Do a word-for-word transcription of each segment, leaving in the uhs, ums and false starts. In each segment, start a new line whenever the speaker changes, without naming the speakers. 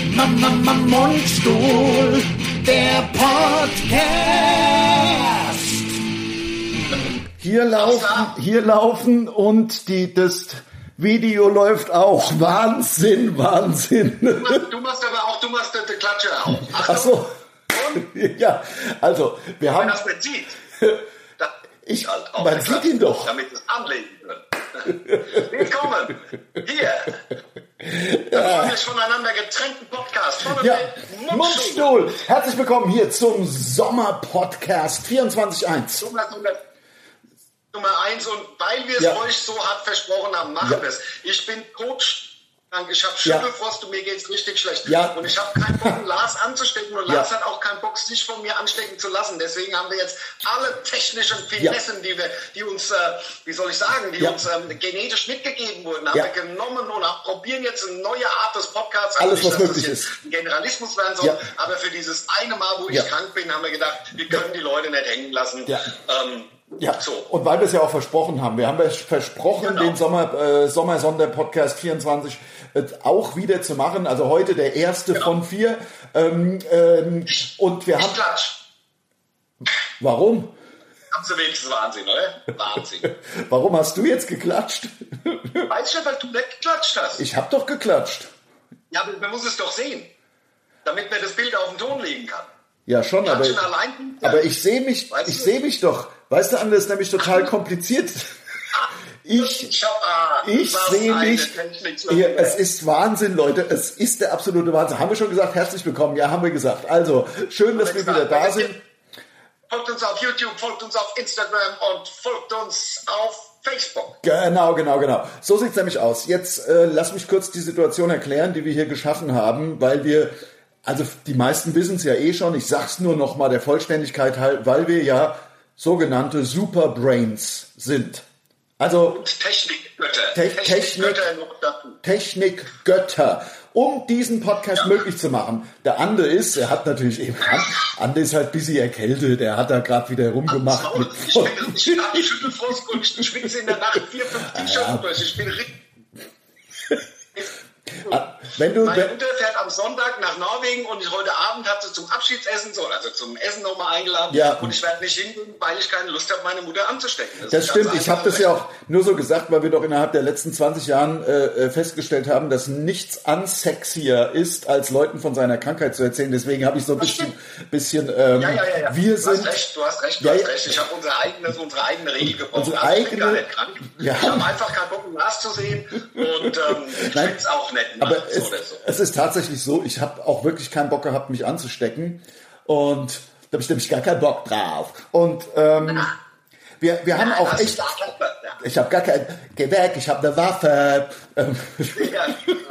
Mundstuhl, der Podcast. Hier laufen, hier laufen und die, das Video läuft auch. Wahnsinn, Wahnsinn.
Du machst, du machst aber auch, du machst die Klatsche auch.
Ach so. Ja, also, wir haben...
Wenn das man sieht.
Ich, man sieht ihn doch.
Damit es anlegen können. Willkommen hier.
Ja.
Wirklich voneinander getrennten Podcast. Von
Ja,
Mundstuhl.
Mundstuhl. Herzlich willkommen hier zum Sommer-Podcast vierundzwanzig eins.
Nummer, Nummer, Nummer eins. Und weil wir es
Ja.
euch so hart versprochen haben, machen
Ja.
wir es. Ich bin Coach. Ich habe
Ja.
Schüttelfrost und mir geht's richtig schlecht.
Ja.
Und ich habe keinen Bock, Lars anzustecken. Und
Ja.
Lars hat auch keinen Bock, sich von mir anstecken zu lassen. Deswegen haben wir jetzt alle technischen Finessen, ja. die, wir, die uns, äh, wie soll ich sagen, die
ja.
uns ähm, genetisch mitgegeben wurden, haben
ja.
wir genommen und haben, probieren jetzt eine neue Art des Podcasts.
Alles,
also nicht,
was
dass
möglich
das
ist.
Ein Generalismus werden soll.
Ja.
Aber für dieses eine Mal, wo ich
Ja.
krank bin, haben wir gedacht, wir können die Leute nicht hängen lassen.
Ja.
Ähm,
Ja,
so.
Und weil wir es ja auch versprochen haben, wir haben es versprochen,
Genau.
den Sommer, äh, Sommersonder-Podcast vierundzwanzig äh, auch wieder zu machen. Also heute der erste
Genau.
von vier. Ähm, ähm, und wir
Ich
haben...
klatsch.
Warum?
Haben Sie wenigstens Wahnsinn, oder? Wahnsinn.
Warum hast du jetzt geklatscht?
Weiß ich nicht, weil du nicht geklatscht hast.
Ich habe doch geklatscht.
Ja, aber man muss es doch sehen, damit man das Bild auf den Ton legen kann.
Ja, schon, aber,
Klatschen allein, ja.
aber ich sehe mich,
Weißt
ich
du?
sehe mich doch. Weißt du, Anne, das ist nämlich total kompliziert. Ich,
Ich, hab, ah,
ich
was
sehe
eine
mich,
Technik.
hier, es ist Wahnsinn, Leute, es ist der absolute Wahnsinn. Haben wir schon gesagt, herzlich willkommen? Ja, haben wir gesagt. Also, schön, dass wir wieder da sind.
Folgt uns auf YouTube, folgt uns auf Instagram und folgt uns auf Facebook.
Genau, genau, genau. So sieht's nämlich aus. Jetzt äh, lass mich kurz die Situation erklären, die wir hier geschaffen haben, weil wir, also die meisten wissen es ja eh schon, ich sag's nur noch mal der Vollständigkeit halt, weil wir ja sogenannte Superbrains sind. Also
Und Technikgötter.
Te- Technik-
Technikgötter noch dazu.
Technikgötter, um diesen Podcast
Ja.
möglich zu machen. Der Ande ist, er hat natürlich eben, Ande ist halt ein bisschen erkältet, er hat da gerade wieder rumgemacht.
Maul,
Mit
ich bin ich hab die Schüttelfrost und ich schwitze in der Nacht vier, fünf T-Shirts durch. Ich bin richtig.
Wenn du,
Meine Mutter fährt am Sonntag nach Norwegen und ich, heute Abend hat sie zum Abschiedsessen, so, also zum Essen nochmal eingeladen.
Ja.
Und ich werde nicht hingehen, weil ich keine Lust habe, meine Mutter anzustecken.
Das
ist
stimmt,
ganz
ich habe
einfach.
das ja auch nur so gesagt, weil wir doch innerhalb der letzten zwanzig Jahren äh, festgestellt haben, dass nichts unsexier ist, als Leuten von seiner Krankheit zu erzählen. Deswegen habe ich so ein bisschen, bisschen ähm,
Ja, ja, ja, ja.
wir
du
sind...
hast recht, du hast recht, du
Ja,
hast
ja.
recht. Ich habe unsere eigene, unsere eigene Regel gebrochen.
Unsere
Also ich bin gar
eigene-
nicht krank.
Ja.
Ich habe einfach keinen Bock, ein Glas zu sehen und ähm, ich
Nein,
finde es auch nicht
Aber
nachts
es,
oder so.
es ist tatsächlich so, ich habe auch wirklich keinen Bock gehabt, mich anzustecken. Und da habe ich nämlich gar keinen Bock drauf. Und ähm, wir, wir haben auch
Das
echt...
ist gar kein- ja.
Ich habe gar kein... Geh weg, ich habe eine Waffe. Ähm,
Ja.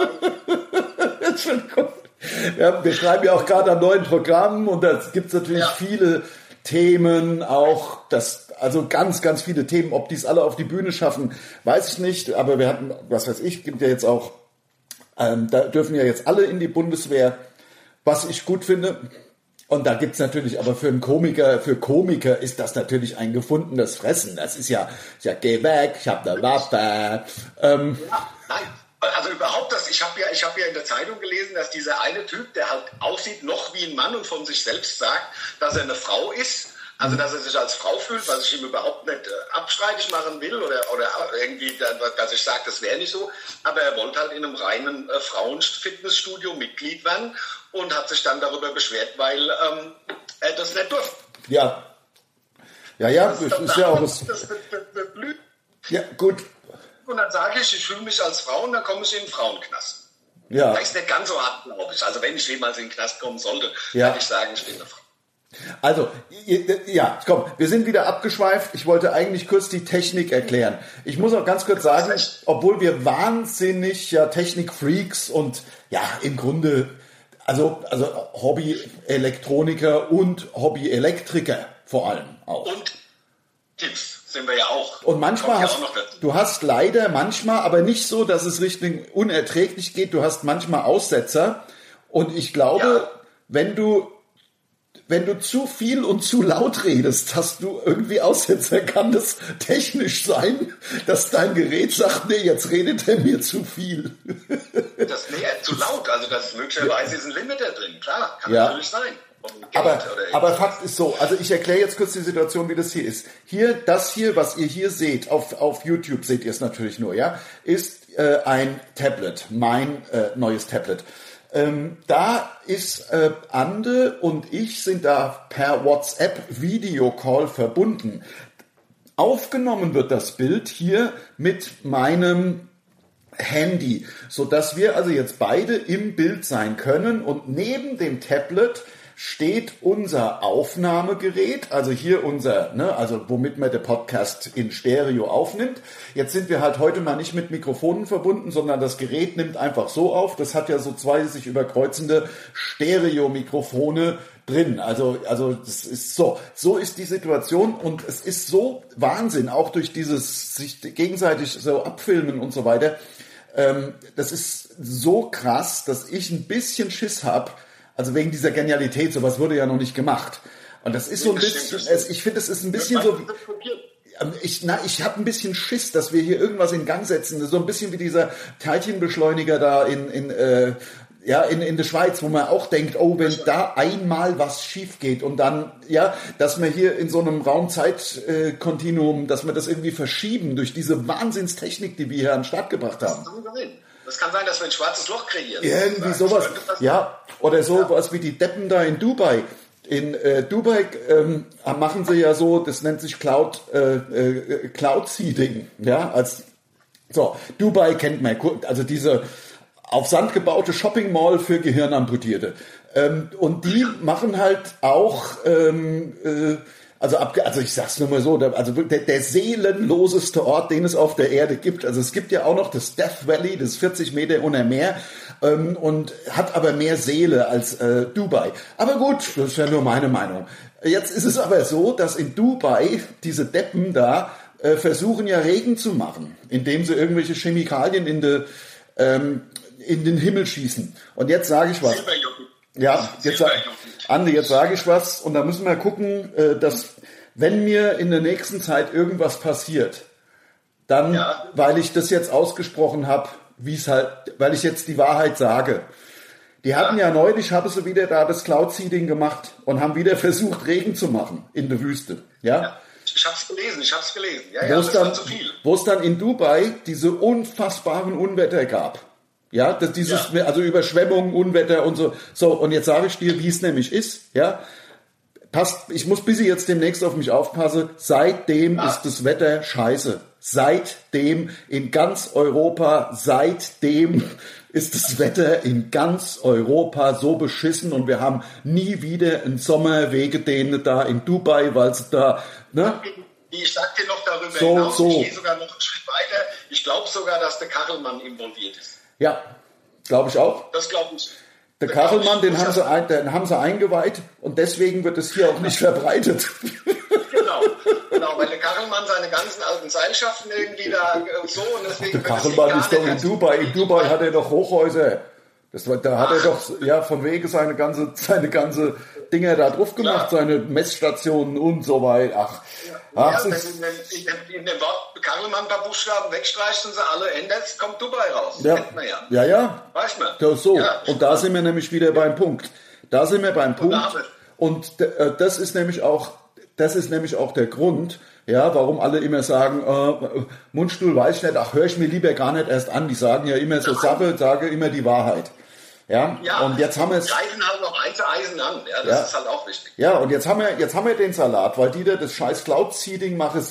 Entschuldigung. Ja, wir schreiben ja auch gerade an neuen Programmen und da gibt es natürlich
Ja.
viele Themen, auch das, also ganz, ganz viele Themen. Ob die es alle auf die Bühne schaffen, weiß ich nicht. Aber wir hatten, was weiß ich, gibt ja jetzt auch, ähm, da dürfen ja jetzt alle in die Bundeswehr, was ich gut finde. Und da gibt's natürlich, aber für einen Komiker, für Komiker ist das natürlich ein gefundenes Fressen. Das ist ja, ja, geh weg, ich hab eine Waffe. Ähm,
Ja, nein, also überhaupt das, ich habe ja, ich habe ja in der Zeitung gelesen, dass dieser eine Typ, der halt aussieht noch wie ein Mann und von sich selbst sagt, dass er eine Frau ist, also dass er sich als Frau fühlt, was ich ihm überhaupt nicht äh, abstreitig machen will oder, oder irgendwie, dass ich sage, das wäre nicht so, aber er wollte halt in einem reinen äh, Frauenfitnessstudio Mitglied werden und hat sich dann darüber beschwert, weil ähm, er das nicht durfte.
ja. Ja, ja, das ist ja auch das,
das, das, das, das blüht.
ja, gut.
Und dann sage ich, ich fühle mich als Frau und dann komme ich in den Frauenknast.
Ja.
Das ist nicht ganz so hart, glaube ich. Also wenn ich jemals in den Knast kommen sollte,
Ja.
würde ich sagen, ich bin eine Frau.
Also, ja, komm, wir sind wieder abgeschweift. Ich wollte eigentlich kurz die Technik erklären. Ich muss auch ganz kurz sagen, obwohl wir wahnsinnig ja Technikfreaks und ja, im Grunde, also, also Hobby-Elektroniker und Hobby-Elektriker vor allem auch.
Und Tipps sind wir ja auch.
Und manchmal
Kommt ja
hast
auch noch dazu.
du hast leider manchmal, aber nicht so, dass es Richtung unerträglich geht. Du hast manchmal Aussetzer. Und ich glaube,
Ja.
wenn du wenn du zu viel und zu laut redest, hast du irgendwie Aussetzer. Kann das technisch sein, dass dein Gerät sagt, nee, jetzt redet er mir zu viel.
Das, nee, zu laut, also das möglicherweise ist ein Limiter drin, klar, kann
ja.
natürlich sein.
Aber, aber Fakt ist so, also ich erkläre jetzt kurz die Situation, wie das hier ist. Hier, das hier, was ihr hier seht, auf, auf YouTube seht ihr es natürlich nur, ja, ist äh, ein Tablet, mein äh, neues Tablet. Ähm, da ist äh, Ande und ich sind da per WhatsApp Videocall verbunden. Aufgenommen wird das Bild hier mit meinem Handy, so dass wir also jetzt beide im Bild sein können und neben dem Tablet steht unser Aufnahmegerät, also hier unser, ne, also womit man den Podcast in Stereo aufnimmt. Jetzt sind wir halt heute mal nicht mit Mikrofonen verbunden, sondern das Gerät nimmt einfach so auf. Das hat ja so zwei sich überkreuzende Stereo-Mikrofone drin. Also, also das ist so. So ist die Situation und es ist so Wahnsinn, auch durch dieses sich gegenseitig so abfilmen und so weiter. Ähm, das ist so krass, dass ich ein bisschen Schiss habe. Also wegen dieser Genialität, sowas wurde ja noch nicht gemacht. Und das ist so ein bisschen, ich finde, es ist ein bisschen so, ich, na, ich habe ein bisschen Schiss, dass wir hier irgendwas in Gang setzen. So ein bisschen wie dieser Teilchenbeschleuniger da in, in, äh, ja, in, in der Schweiz, wo man auch denkt, oh, wenn da einmal was schief geht und dann, ja, dass wir hier in so einem Raum-Zeit-Kontinuum, dass wir das irgendwie verschieben durch diese Wahnsinnstechnik, die wir hier an den Start gebracht haben.
Das kann sein, dass wir ein schwarzes Loch kreieren.
Irgendwie sowas. Ja, oder sowas ja. wie die Deppen da in Dubai. In äh, Dubai ähm, machen sie ja so, das nennt sich Cloud äh, äh, Cloud Seeding. Ja, als so Dubai kennt man, also diese auf Sand gebaute Shopping Mall für Gehirnamputierte. Ähm, und die machen halt auch ähm, äh, Also, ab, also ich sag's nur mal so, der, also der, der seelenloseste Ort, den es auf der Erde gibt. Also es gibt ja auch noch das Death Valley, das vierzig Meter unter Meer ähm, und hat aber mehr Seele als äh, Dubai. Aber gut, das ist ja nur meine Meinung. Jetzt ist es aber so, dass in Dubai diese Deppen da äh, versuchen ja Regen zu machen, indem sie irgendwelche Chemikalien in, de, ähm, in den Himmel schießen. Und jetzt sage ich was. Ja, jetzt Andi, jetzt sage ich was und da müssen wir gucken, dass wenn mir in der nächsten Zeit irgendwas passiert, dann, ja. weil ich das jetzt ausgesprochen habe, wie es halt, weil ich jetzt die Wahrheit sage. Die hatten ja, ja neulich, haben sie wieder da das Cloud Seeding gemacht und haben wieder versucht, Regen zu machen in der Wüste. Ja. ja.
Ich hab's gelesen, ich hab's gelesen. Ja, ja, das war zu viel.
Wo es dann in Dubai diese unfassbaren Unwetter gab. Ja, das, dieses, ja. also Überschwemmungen, Unwetter und so. So, und jetzt sage ich dir, wie es nämlich ist, ja. Passt, ich muss bis ich jetzt demnächst auf mich aufpasse. Seitdem ah. ist das Wetter scheiße. Seitdem in ganz Europa, seitdem ist das Wetter in ganz Europa so beschissen und wir haben nie wieder einen Sommer weggedehnt da in Dubai, weil es da, ne?
Ich sag dir noch darüber
so,
hinaus,
so.
ich gehe sogar noch einen Schritt weiter. Ich glaube sogar, dass der Kachelmann involviert ist.
Ja, glaube ich auch.
Das glaube ich.
Der Kachelmann, den haben, sie ein, den haben sie eingeweiht und deswegen wird es hier auch nicht verbreitet.
Genau, genau, weil der Kachelmann seine ganzen alten Seilschaften irgendwie da so und deswegen...
Der Kachelmann ist doch in Dubai. In Dubai hat er doch Hochhäuser. Das, da hat Ach. er doch, ja, von wegen seine ganze, seine ganze Dinger da drauf gemacht, ja. seine Messstationen und so weiter. Ach,
ja. Ach, ja, wenn in, in, in dem Wort Kachelmann ein paar Buchstaben wegstreicht und sie alle ändert, kommt Dubai raus.
Ja, kennt man ja. Ja, ja.
Weiß man.
Das so. Ja. Und da sind wir nämlich wieder beim Punkt. Da sind wir beim Punkt. Und das ist nämlich auch, das ist nämlich auch der Grund, ja, warum alle immer sagen, äh, Mundstuhl weiß ich nicht, ach, höre ich mir lieber gar nicht erst an. Die sagen ja immer so Sache, sage immer die Wahrheit. Ja,
ja,
und jetzt haben wir es.
Greifen halt noch eins Eisen an, ja, das ja. ist halt auch wichtig.
Ja, und jetzt haben wir, jetzt haben wir den Salat, weil die da das scheiß Cloud-Seeding machen,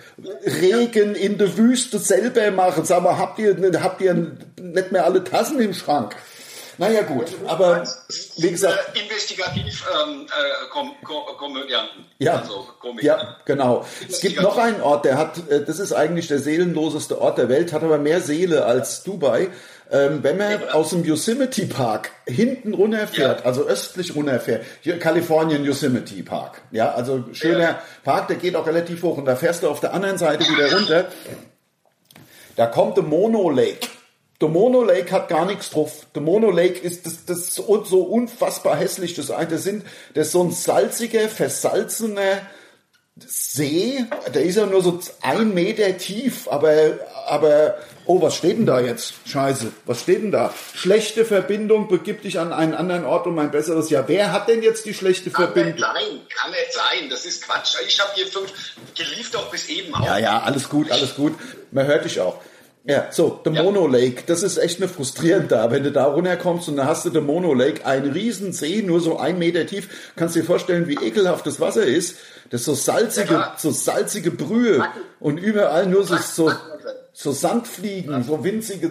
Regen in der Wüste selber machen. Sag mal, habt ihr, habt ihr nicht mehr alle Tassen im Schrank? Naja, gut, aber wie gesagt.
Äh, investigativ ähm, äh, Kom Kom Komödianten.
Ja,
also
ja, genau. Es gibt noch einen Ort, der hat, das ist eigentlich der seelenloseste Ort der Welt, hat aber mehr Seele als Dubai. Ähm, wenn man ja. aus dem Yosemite Park hinten runterfährt, ja. also östlich runterfährt, hier Kalifornien Yosemite Park, ja, also schöner ja. Park, der geht auch relativ hoch und da fährst du auf der anderen Seite wieder runter, da kommt der Mono Lake. Der Mono Lake hat gar nichts drauf. Der Mono Lake ist das, das ist so, so unfassbar hässlich. Das, das, sind, das ist so ein salziger, versalzener See. Der ist ja nur so ein Meter tief. Aber, aber, oh, was steht denn da jetzt? Scheiße, was steht denn da? Schlechte Verbindung, begib dich an einen anderen Ort um ein besseres Jahr. Wer hat denn jetzt die schlechte Verbindung?
Nein, kann nicht sein. Das ist Quatsch. Ich habe hier fünf, die lief doch bis eben auch.
Ja, ja, alles gut, alles gut. Man hört dich auch. Ja, so, der ja. Mono Lake, das ist echt eine frustrierend da, wenn du da runterkommst und dann hast du den Mono Lake, ein Riesensee, nur so ein Meter tief, kannst dir vorstellen, wie ekelhaft das Wasser ist, das ist so salzige, ja, so salzige Brühe und überall nur so, so, so Sandfliegen, so winzige,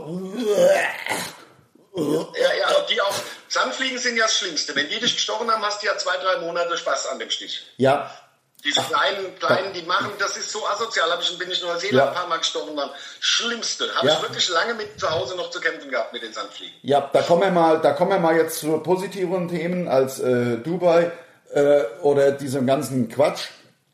ja, ja, die auch, Sandfliegen sind ja das Schlimmste, wenn die dich gestochen haben, hast du ja zwei, drei Monate Spaß an dem Stich.
Ja.
Diese kleinen, kleinen, die machen, das ist so asozial. Hab ich, bin ich in Neuseeland ja. ein paar Mal gestochen worden. Schlimmste. Habe ja. ich wirklich lange mit zu Hause noch zu kämpfen gehabt mit den Sandfliegen.
Ja, da kommen wir mal, da kommen wir mal jetzt zu positiveren Themen als äh, Dubai äh, oder diesem ganzen Quatsch.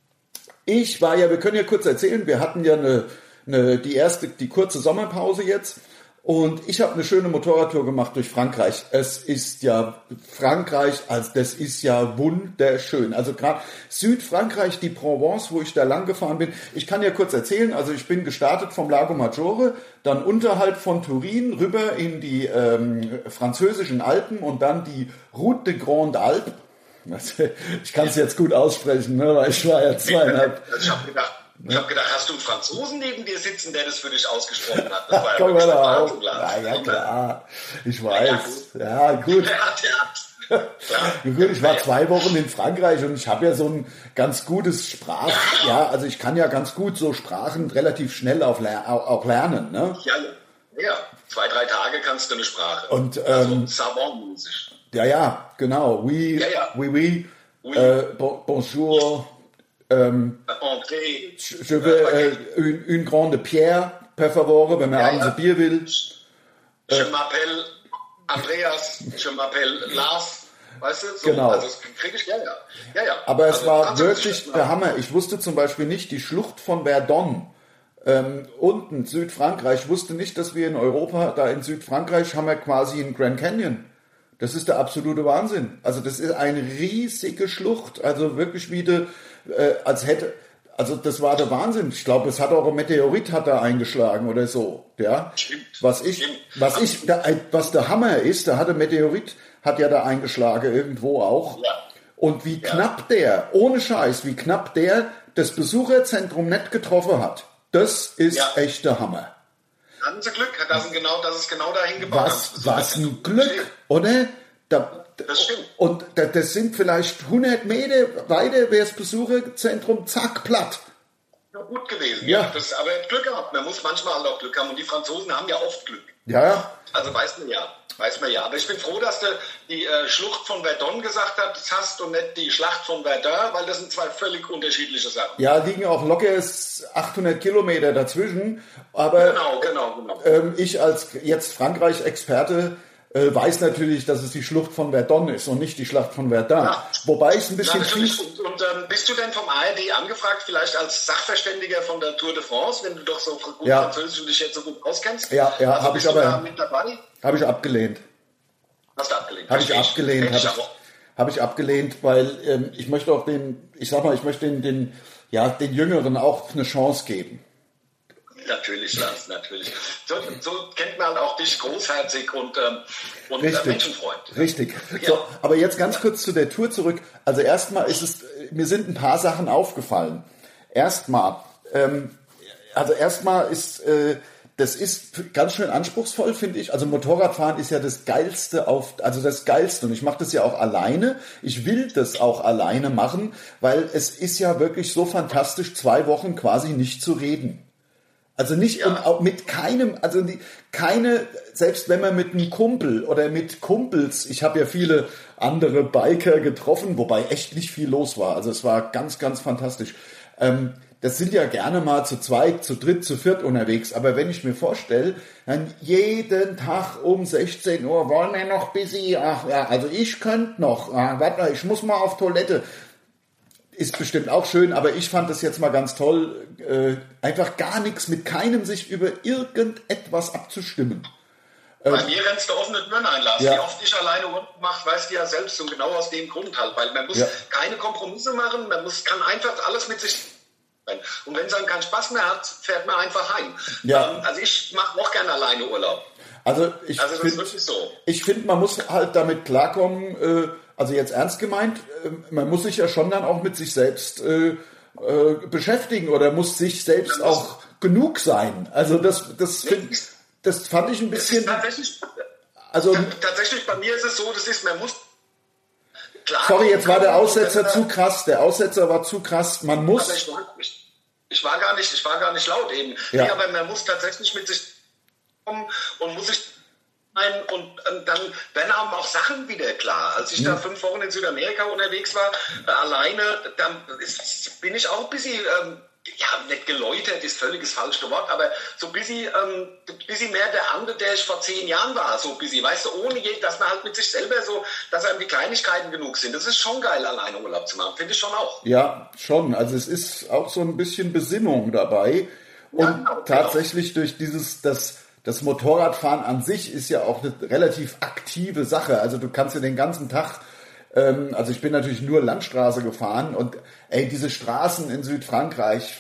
Ich war ja, wir können ja kurz erzählen, wir hatten ja eine, eine die erste, die kurze Sommerpause jetzt. Und ich habe eine schöne Motorradtour gemacht durch Frankreich. Es ist ja Frankreich, also das ist ja wunderschön. Also gerade Südfrankreich, die Provence, wo ich da lang gefahren bin. Ich kann ja kurz erzählen, also ich bin gestartet vom Lago Maggiore, dann unterhalb von Turin rüber in die ähm, französischen Alpen und dann die Route de Grande Alpe. Ich kann es jetzt gut aussprechen, ne, weil ich war ja zweieinhalb...
Ich habe gedacht, Ich habe gedacht, hast du einen Franzosen neben dir sitzen, der das für dich ausgesprochen hat? Das war ja
Komm mal da auf. Ja, ja, klar. Ich weiß. Ja, gut. Ja, gut, ich war zwei Wochen in Frankreich und ich habe ja so ein ganz gutes Sprach... Ja, also ich kann ja ganz gut so Sprachen relativ schnell auch lernen. Ne?
Ja, ja. Zwei, drei Tage kannst du eine Sprache.
Und, ähm,
also savant-mäßig.
Ja, ja, genau. Oui,
ja, ja.
oui, oui.
oui.
Äh, bon, bonjour. Ähm,
Entree.
Je veux äh, une, une grande pierre, per favore, wenn man
ja,
abends
ja.
ein Bier will.
Je äh, m'appelle Andreas, je m'appelle Lars. Weißt du? So,
genau.
Also das kriege ich, ja, ja. ja, ja.
Aber es
also,
war wirklich der Hammer. Ich wusste zum Beispiel nicht, die Schlucht von Verdun, ähm, unten Südfrankreich, wusste nicht, dass wir in Europa, da in Südfrankreich haben wir quasi einen Grand Canyon. Das ist der absolute Wahnsinn. Also das ist eine riesige Schlucht, also wirklich wie de, äh, als hätte, also das war der Wahnsinn. Ich glaube, es hat auch ein Meteorit hat da eingeschlagen oder so, ja.
Stimmt.
Was ich, was ich, da, was der Hammer ist, da hat der Meteorit hat ja da eingeschlagen irgendwo auch.
Ja.
Und wie
ja.
knapp der, ohne Scheiß, wie knapp der das Besucherzentrum nicht getroffen hat. Das ist ja. echt der Hammer.
Hatten sie Glück, das ist genau, das ist genau dahin gebaut.
Was, was ein Glück, oder? Da,
das stimmt.
Und das sind vielleicht hundert Meter weiter, wäre das Besucherzentrum, zack, platt.
Ja, gut gewesen.
Ja.
Ja. Das, aber Glück gehabt. Man muss manchmal halt auch Glück haben. Und die Franzosen haben ja oft Glück.
Ja.
Also weiß man ja. Weiß man ja. Aber ich bin froh, dass du die äh, Schlucht von Verdun gesagt hast und nicht die Schlacht von Verdun, weil das sind zwei völlig unterschiedliche Sachen.
Ja, liegen auch locker achthundert Kilometer dazwischen. Aber
genau, genau, genau.
Ähm, ich als jetzt Frankreich-Experte äh, weiß natürlich, dass es die Schlucht von Verdun ist und nicht die Schlacht von Verdun. Ja. Wobei ich es ein bisschen fies...
Und, und ähm, bist du denn vom A R D angefragt, vielleicht als Sachverständiger von der Tour de France, wenn du doch so gut
ja.
Französisch und dich jetzt so gut auskennst?
Ja, ja,
also
habe ich aber...
mit dabei?
Habe ich abgelehnt.
Hast du abgelehnt?
Habe ich abgelehnt. Habe ich, hab ich abgelehnt, weil ähm, ich möchte auch den, ich sag mal, ich möchte den, den, ja, den Jüngeren auch eine Chance geben.
Natürlich, Lars, natürlich. So, so kennt man auch dich großherzig und, ähm, und
Richtig.
Menschenfreund.
Richtig.
Ja.
So, aber jetzt ganz kurz zu der Tour zurück. Also erstmal ist es, mir sind ein paar Sachen aufgefallen. Erstmal, ähm, also erstmal ist, äh, das ist ganz schön anspruchsvoll, finde ich. Also Motorradfahren ist ja das Geilste auf, also das Geilste. Und ich mache das ja auch alleine. Ich will das auch alleine machen, weil es ist ja wirklich so fantastisch, zwei Wochen quasi nicht zu reden. Also nicht, ja. und auch mit keinem, also die, keine, selbst wenn man mit einem Kumpel oder mit Kumpels, ich habe ja viele andere Biker getroffen, wobei echt nicht viel los war. Also es war ganz, ganz fantastisch. Ähm, das sind ja gerne mal zu zweit, zu dritt, zu viert unterwegs. Aber wenn ich mir vorstelle, dann jeden Tag um sechzehn Uhr, wollen wir noch busy? Ach ja, also ich könnte noch. Ah, warte, ich muss mal auf Toilette. ist bestimmt auch schön, aber ich fand das jetzt mal ganz toll, äh, einfach gar nichts, mit keinem sich über irgendetwas abzustimmen.
Bei ähm, mir rennst du offene Türen ein, Lars.
Ja.
Wie oft ich alleine Urlaub mache, weißt du ja selbst, und genau aus dem Grund halt, weil man muss ja. keine Kompromisse machen, man muss, kann einfach alles mit sich sein. Und wenn es dann keinen Spaß mehr hat, fährt man einfach heim.
Ja.
Ähm, also ich mache auch gerne alleine Urlaub.
Also ich
also
finde,
so.
ich finde, man muss halt damit klarkommen, äh, also jetzt ernst gemeint, äh, man muss sich ja schon dann auch mit sich selbst äh, äh, beschäftigen oder muss sich selbst auch genug sein. Also das, das, find, das fand ich ein bisschen...
Tatsächlich,
also,
tatsächlich bei mir ist es so, das ist, man muss... Klar,
sorry, jetzt war der Aussetzer zu krass. Der Aussetzer war zu krass. Man muss...
Also ich, war, ich, ich, war gar nicht, ich war gar nicht laut eben.
Ja.
Nee, aber man muss tatsächlich mit sich kommen und muss sich ein und, und dann werden einem auch Sachen wieder klar. Als ich mhm. da fünf Wochen in Südamerika unterwegs war, äh, alleine, dann ist, bin ich auch ein bisschen, ähm, ja, nicht geläutert, ist völliges falsche Wort, aber so ein bisschen, ähm, ein bisschen mehr der andere, der ich vor zehn Jahren war, so ein bisschen, weißt du, ohne je, dass man halt mit sich selber so, dass einem die Kleinigkeiten genug sind. Das ist schon geil, alleine Urlaub zu machen, finde ich schon auch.
Ja, schon. Also es ist auch so ein bisschen Besinnung dabei und ja, genau. tatsächlich durch dieses, das Das Motorradfahren an sich ist ja auch eine relativ aktive Sache. Also du kannst ja den ganzen Tag, ähm, also ich bin natürlich nur Landstraße gefahren und ey, diese Straßen in Südfrankreich,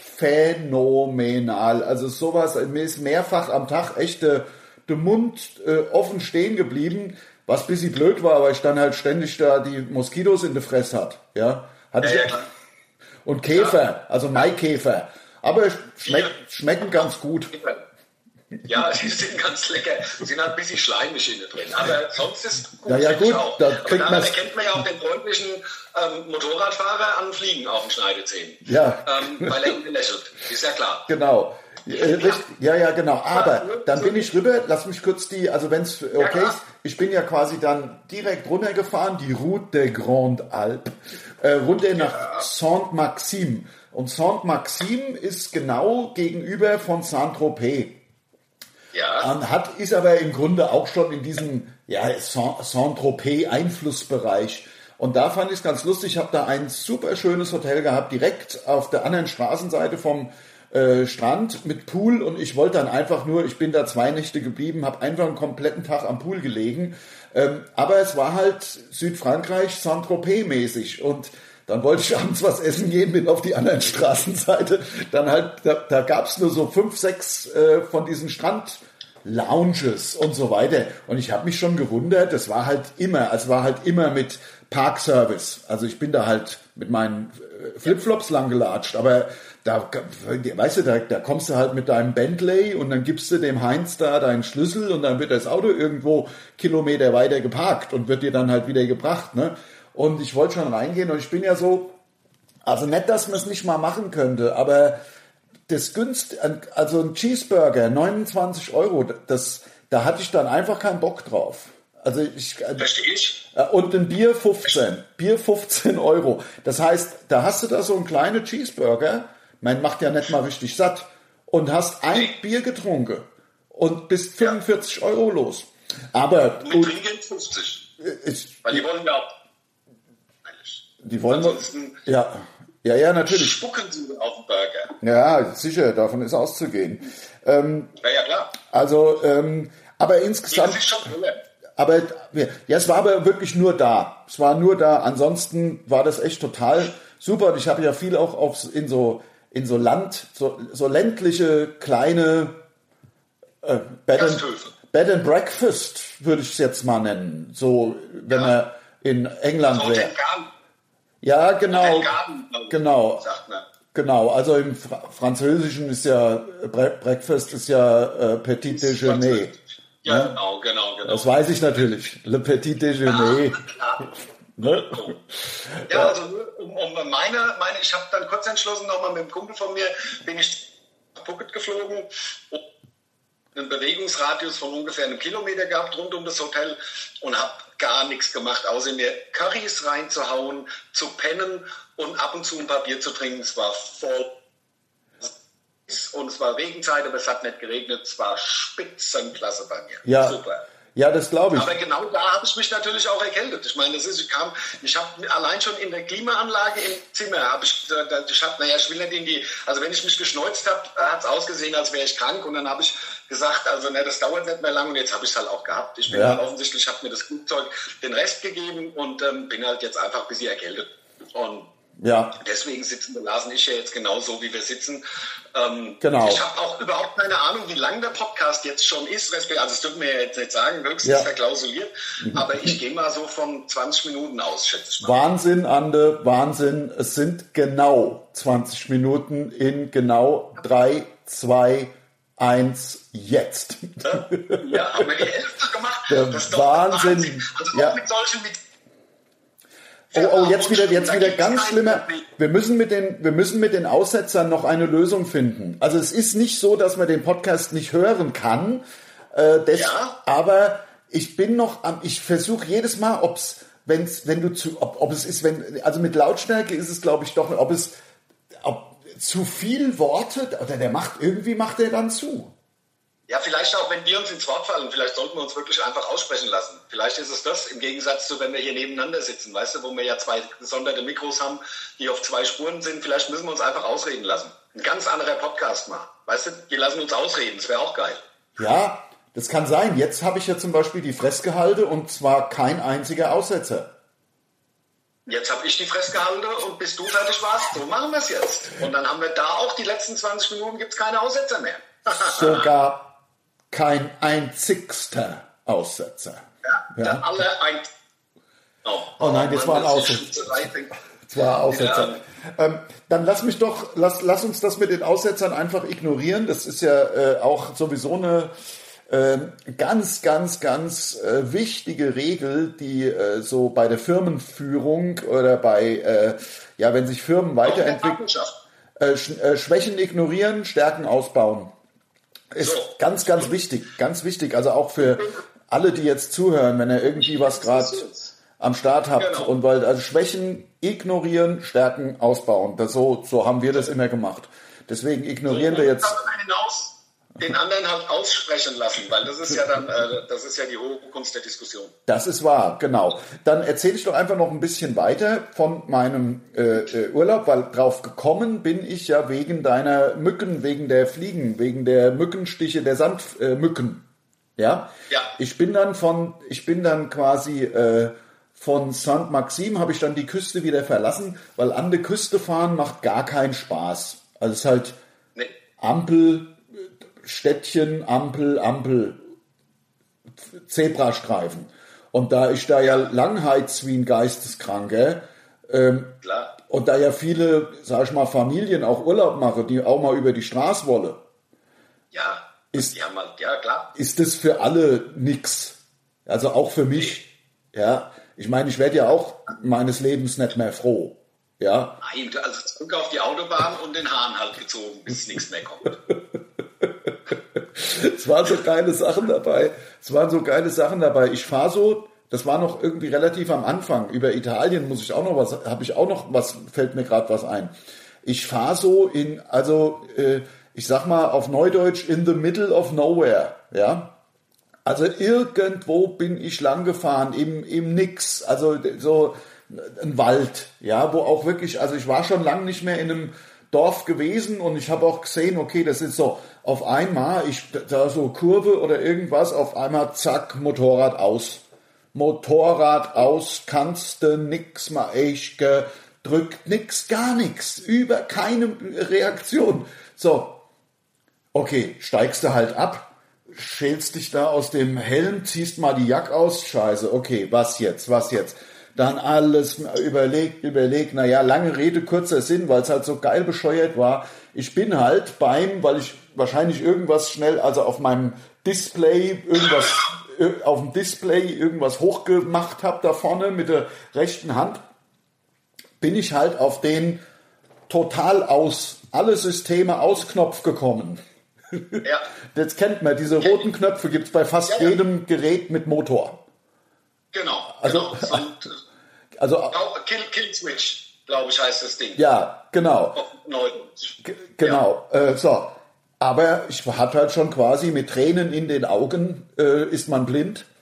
phänomenal. Also sowas, mir ist mehrfach am Tag echt der de Mund äh, offen stehen geblieben, was ein bisschen blöd war, weil ich dann halt ständig da die Moskitos in der Fresse hat. Ja, hatte
ja,
ich
ja.
Und Käfer, also Maikäfer. Aber schmeck, schmecken ganz gut.
Ja, sie sind ganz lecker. Sie sind halt ein bisschen schleimig innen drin. Aber sonst ist gut.
Ja, ja, gut.
Auch.
Da kriegt
Aber
man
erkennt man ja auch den freundlichen ähm, Motorradfahrer an Fliegen auf den Schneidezähnen.
Ja.
Ähm, weil er ihn lächelt. Ist ja klar.
Genau. Äh, ja, ja, genau. Aber dann bin ich rüber, lass mich kurz die, also wenn es okay ist, ich bin ja quasi dann direkt runtergefahren, die Route des Grandes Alpes, äh, runter nach ja. Saint-Maxime. Und Saint-Maxime ist genau gegenüber von Saint-Tropez.
Ja.
Hat, ist aber im Grunde auch schon in diesem ja, Saint-Tropez-Einflussbereich. Und da fand ich es ganz lustig, ich habe da ein super schönes Hotel gehabt, direkt auf der anderen Straßenseite vom äh, Strand mit Pool. Und ich wollte dann einfach nur, ich bin da zwei Nächte geblieben, habe einfach einen kompletten Tag am Pool gelegen. Ähm, aber es war halt Südfrankreich, Saint-Tropez-mäßig. Und dann wollte ich abends was essen gehen, bin auf die anderen Straßenseite. Dann halt, da, da gab es nur so fünf, sechs äh, von diesen Strand-Lounges und so weiter. Und ich habe mich schon gewundert, das war halt immer, es war halt immer mit Parkservice. Also ich bin da halt mit meinen äh, Flipflops lang gelatscht, aber da, weißt du, da, da kommst du halt mit deinem Bentley und dann gibst du dem Heinz da deinen Schlüssel und dann wird das Auto irgendwo Kilometer weiter geparkt und wird dir dann halt wieder gebracht, ne? Und ich wollte schon reingehen und ich bin ja so, also nicht, dass man es nicht mal machen könnte, aber das günst, also ein Cheeseburger, neunundzwanzig Euro, das, da hatte ich dann einfach keinen Bock drauf. Also ich,
verstehe ich.
Und ein Bier fünfzehn, Bier fünfzehn Euro. Das heißt, da hast du da so einen kleinen Cheeseburger, man macht ja nicht mal richtig satt, und hast ein okay. Bier getrunken und bist fünfundvierzig ja. Euro los. Aber
wir trinken fünfzig,
ich,
weil die wollen ja auch.
Die wollen wir, ja, ja, ja, natürlich.
Spucken sie auf den Burger.
Ja, sicher, davon ist auszugehen. Ähm,
ja, ja, klar.
Also, ähm, aber insgesamt, aber, ja, es war aber wirklich nur da. Es war nur da. Ansonsten war das echt total super. Und ich habe ja viel auch auf, in so, in so Land, so, so ländliche, kleine, äh, Bed and, Bed and Breakfast, würde ich es jetzt mal nennen. So, wenn ja. er in England
so
wäre. Ja, genau, genau,
sagt man.
Genau. Also im Fra- Französischen ist ja Bre- Breakfast ist ja äh, Petit Déjeuner.
Ja, ne? genau, genau, genau.
Das weiß ich natürlich. Le Petit Déjeuner.
Ja,
ne?
ja, also um, um meine, meine, ich habe dann kurz entschlossen, nochmal mit einem Kumpel von mir, bin ich nach Phuket geflogen, einen Bewegungsradius von ungefähr einem Kilometer gehabt rund um das Hotel und habe gar nichts gemacht, außer mir Currys reinzuhauen, zu pennen und ab und zu ein paar Bier zu trinken. Es war voll und es war Regenzeit, aber es hat nicht geregnet. Es war Spitzenklasse bei mir.
Ja.
Super.
Ja, das glaube ich.
Aber genau da habe ich mich natürlich auch erkältet. Ich meine, das ist, ich kam, ich habe allein schon in der Klimaanlage im Zimmer, habe ich, ich habe, naja, ich will nicht in die, also wenn ich mich geschneuzt habe, hat es ausgesehen, als wäre ich krank und dann habe ich gesagt, also ne, das dauert nicht mehr lang und jetzt habe ich es halt auch gehabt. Ich bin
ja.
halt offensichtlich, habe mir das Flugzeug den Rest gegeben und ähm, bin halt jetzt einfach ein bisschen erkältet. Und
ja.
deswegen sitzen wir, Lars und ich ja jetzt genauso, wie wir sitzen. Ähm,
genau.
Ich habe auch überhaupt keine Ahnung, wie lang der Podcast jetzt schon ist. Also das dürfen wir jetzt nicht sagen, höchstens
ja.
verklausuliert. Aber ich gehe mal so von zwanzig Minuten aus, schätze ich mal.
Wahnsinn, Ande, Wahnsinn. Es sind genau zwanzig Minuten in genau drei, zwei, eins, jetzt.
Ja, haben wir die Hälfte gemacht.
Der
das ist
Wahnsinn.
Wahnsinn. Also
ja.
auch mit solchen... Mit
Oh, oh, jetzt wieder, jetzt wieder ganz schlimmer. Wir müssen mit den, wir müssen mit den Aussetzern noch eine Lösung finden. Also es ist nicht so, dass man den Podcast nicht hören kann. Äh, des,
ja.
Aber ich bin noch am, ich versuche jedes Mal, ob's, wenn's, wenn du zu, ob, ob es ist, wenn, also mit Lautstärke ist es, glaube ich, doch, ob es, ob zu viel Worte, oder der macht, irgendwie macht der dann zu.
Ja, vielleicht auch, wenn wir uns ins Wort fallen, vielleicht sollten wir uns wirklich einfach aussprechen lassen. Vielleicht ist es das, im Gegensatz zu, wenn wir hier nebeneinander sitzen, weißt du, wo wir ja zwei gesonderte Mikros haben, die auf zwei Spuren sind. Vielleicht müssen wir uns einfach ausreden lassen. Ein ganz anderer Podcast mal. Weißt du, die lassen uns ausreden, das wäre auch geil.
Ja, das kann sein. Jetzt habe ich ja zum Beispiel die Fressgehalte und zwar kein einziger Aussetzer.
Jetzt habe ich die Fressgehalte und bis du fertig warst, so machen wir es jetzt. Und dann haben wir da auch die letzten zwanzig Minuten, gibt es keine Aussetzer mehr.
Sogar kein einzigster Aussetzer.
Ja, ja. Alle ein... Oh,
oh nein, das war ein Aussetzer. Das war Aussetzer. Ja. Ähm, dann lass mich doch, lass, lass uns das mit den Aussetzern einfach ignorieren. Das ist ja äh, auch sowieso eine äh, ganz, ganz, ganz äh, wichtige Regel, die äh, so bei der Firmenführung oder bei, äh, ja, wenn sich Firmen weiterentwickeln, äh, Sch- äh, Schwächen ignorieren, Stärken ausbauen. Ist so. ganz, ganz wichtig, ganz wichtig. Also auch für alle, die jetzt zuhören, wenn ihr irgendwie was gerade am Start habt genau. und wollt, also Schwächen ignorieren, Stärken ausbauen. Das so, so haben wir das immer gemacht. Deswegen ignorieren so, wir jetzt.
Hinaus den anderen halt aussprechen lassen, weil das ist ja dann, äh, das ist ja die hohe Kunst der Diskussion.
Das ist wahr, genau. Dann erzähle ich doch einfach noch ein bisschen weiter von meinem äh, Urlaub, weil drauf gekommen bin ich ja wegen deiner Mücken, wegen der Fliegen, wegen der Mückenstiche, der Sandmücken. Äh, ja?
Ja.
Ich bin dann von, ich bin dann quasi äh, von Saint-Maxime habe ich dann die Küste wieder verlassen, weil an der Küste fahren macht gar keinen Spaß. Also es ist halt nee. Ampel, Städtchen, Ampel, Ampel, Zebrastreifen. Und da ich da ja langheiz wie ein Geisteskranker ähm,
Klar.
und da ja viele, sag ich mal, Familien auch Urlaub machen, die auch mal über die Straße wollen,
ja,
ist,
ja, mal, ja, klar.
ist das für alle nix. Also auch für mich. Nee. Ja, ich meine, ich werde ja auch meines Lebens nicht mehr froh. Ja.
Nein, also zurück auf die Autobahn und den Hahn halt gezogen, bis nichts mehr kommt.
Es waren so geile Sachen dabei. Es waren so geile Sachen dabei. Ich fahre so, das war noch irgendwie relativ am Anfang. Über Italien muss ich auch noch was, habe ich auch noch was, fällt mir gerade was ein. Ich fahre so in, also äh, ich sag mal auf Neudeutsch, in the middle of nowhere. Ja. Also irgendwo bin ich lang gefahren, im, im Nix. Also so ein Wald, ja, wo auch wirklich, also ich war schon lange nicht mehr in einem Dorf gewesen und ich habe auch gesehen, okay, das ist so auf einmal, ich da so Kurve oder irgendwas, auf einmal zack, Motorrad aus. Motorrad aus, kannst du nix mal echt gedrückt, nix, gar nix, über keine Reaktion. So, okay, steigst du halt ab, schälst dich da aus dem Helm, ziehst mal die Jacke aus, scheiße, okay, was jetzt, was jetzt? Dann alles überlegt, überlegt, naja, lange Rede, kurzer Sinn, weil es halt so geil bescheuert war. Ich bin halt beim, weil ich wahrscheinlich irgendwas schnell, also auf meinem Display, irgendwas, auf dem Display irgendwas hochgemacht habe da vorne mit der rechten Hand, bin ich halt auf den total aus, alle Systeme aus Knopf gekommen.
Ja.
Das kennt man, diese roten Knöpfe gibt's bei fast ja, ja. jedem Gerät mit Motor.
Genau,
also,
genau. Und,
also
Kill, Kill Switch, glaube ich, heißt das Ding.
Ja, genau. G- genau, ja. Äh, so. Aber ich hatte halt schon quasi mit Tränen in den Augen, äh, ist man blind.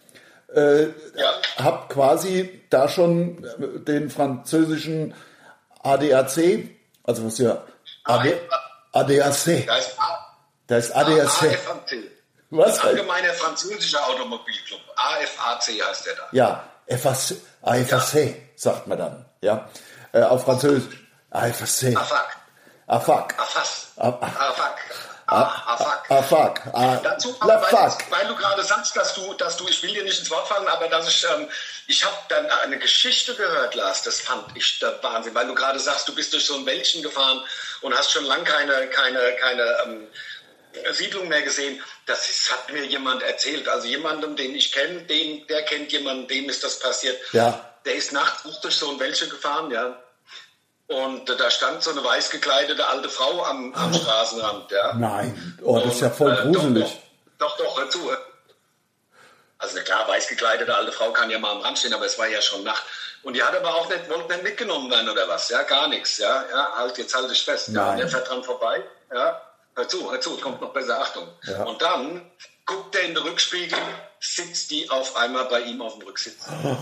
Äh,
Ja.
Hab quasi da schon den französischen A D A C, also was ja A D A C,
Da ist A-
da ist A D A C.
A F A C.
Was?
Allgemeiner französischer Automobilclub. A F A C heißt der da.
Ja, F A C, A F A C, sagt man dann, ja, äh, auf Französisch. A F A C.
Afak.
Afak.
Afas.
A-
Afak. Afak.
Afak.
Dazu,
La
weil,
fuck.
weil du gerade sagst, dass du, dass du, ich will dir nicht ins Wort fallen, aber dass ich, ähm, ich habe dann eine Geschichte gehört, Lars, das fand ich der Wahnsinn, weil du gerade sagst, du bist durch so ein Wäldchen gefahren und hast schon lange keine, keine, keine ähm, Siedlung mehr gesehen. Das ist, hat mir jemand erzählt, also jemandem, den ich kenne, den, der kennt jemanden, dem ist das passiert.
Ja.
Der ist nachts durch so ein Wäldchen gefahren, ja. Und äh, da stand so eine weiß gekleidete alte Frau am, am Straßenrand, ja.
Nein, oh, das ist ja
Und,
voll
äh,
gruselig.
Doch, doch, doch, hör zu. Also na klar, weiß gekleidete alte Frau kann ja mal am Rand stehen, aber es war ja schon Nacht. Und die hat aber auch nicht, wollte nicht mitgenommen werden oder was, ja, gar nichts, ja, ja, halt, jetzt halte ich fest. Ja,
Nein.
und der fährt dran vorbei, ja, hör zu, hör zu, kommt noch besser, Achtung.
Ja.
Und dann guckt er in den Rückspiegel, sitzt die auf einmal bei ihm auf dem Rücksitz.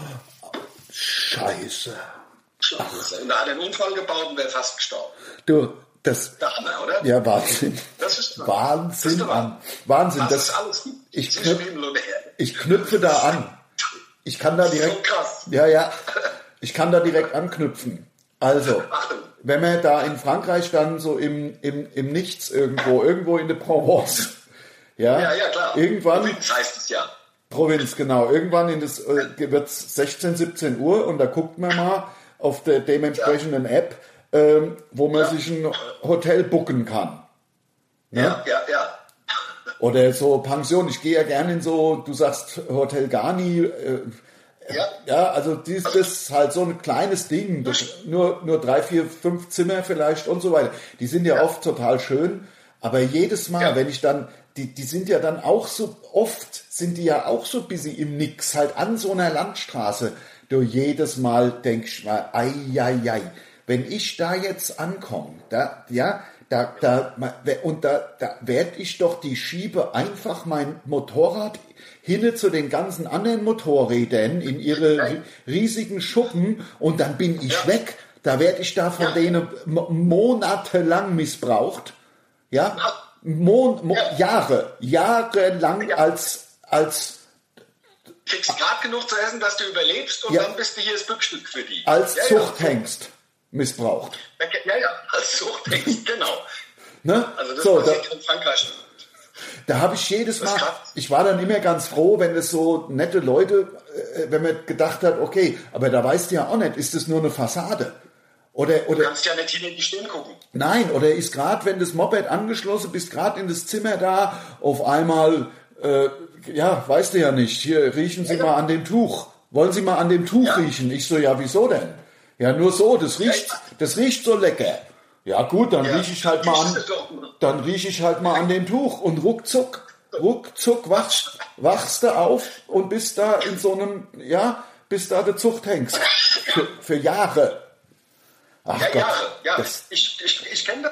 Scheiße.
Scheiße. Und da hat er einen Unfall gebaut und wäre fast gestorben.
Du, das,
Der Hammer, oder?
ja, Wahnsinn.
Das ist der
Wahnsinn
Hammer.
an. Wahnsinn,
Was
das,
es alles gibt.
ich
zwischen
knüpf-
Himmel und Erde.
ich knüpfe da an. Ich kann da
So
direkt,
krass.
ja, ja, ich kann da direkt anknüpfen. Also,
Achtung.
wenn man da in Frankreich dann so im, im, im Nichts irgendwo, irgendwo in der Provence, ja,
Ja, ja, klar.
irgendwann,
Provinz heißt es ja.
Provinz, genau, irgendwann in das, äh, wird's sechzehn, siebzehn Uhr und da guckt man mal auf der dementsprechenden App, ähm, wo man
Ja.
sich ein Hotel booken kann.
Ja, ja, ja.
Oder so Pension. Ich gehe ja gerne in so, du sagst Hotel Garni, äh,
Ja,
ja, also dies, das ist halt so ein kleines Ding, das, nur, nur drei, vier, fünf Zimmer vielleicht und so weiter. Die sind ja,
Ja.
oft total schön, aber jedes Mal,
Ja.
wenn ich dann, die, die sind ja dann auch so, oft sind die ja auch so busy im Nix, halt an so einer Landstraße. Du jedes Mal denkst mal, ei, ei, ei, wenn ich da jetzt ankomme, da, ja, da, da, und da, da werde ich doch die Schiebe einfach mein Motorrad hinne zu den ganzen anderen Motorrädern in ihre ri- riesigen Schuppen und dann bin ich
Ja.
weg. Da werde ich da von
Ja.
denen mo- monatelang missbraucht. Ja,
Ja.
Mon, mo,
Ja.
Jahre, jahrelang
Ja.
als, als,
kriegst gerade genug zu essen, dass du überlebst und
Ja.
dann bist du hier das Bückstück für die.
als
ja,
Zuchthengst missbraucht.
Ja, ja, ja, als Zuchthengst, genau.
Ne?
Also das
so, da,
passiert in Frankreich.
Da habe ich jedes
Das ist
Mal,
krass.
ich war dann immer ganz froh, wenn es so nette Leute, äh, wenn man gedacht hat, okay, aber da weißt du ja auch nicht, ist es nur eine Fassade? Oder,
Du
oder,
kannst ja nicht hinter die Stirn gucken.
nein, oder ist gerade, wenn das Moped angeschlossen, bist gerade in das Zimmer da, auf einmal, äh, ja, weißt du ja nicht, hier riechen Sie mal an dem Tuch. Wollen Sie mal an dem Tuch
Ja.
riechen? Ich so, ja, wieso denn? Ja, nur so, das riecht,
Ja.
das riecht so lecker. Ja gut, dann
Ja.
rieche ich halt mal an,
Riechst du doch mal.
dann rieche ich halt mal an dem Tuch und ruckzuck, ruckzuck wachst, wachst du auf und bist da in so einem, ja, bist da der Zuchthengst. Für, für Jahre. Ach
Ja,
Gott.
Jahre. Ja,
Das,
ich, ich, ich kenne das.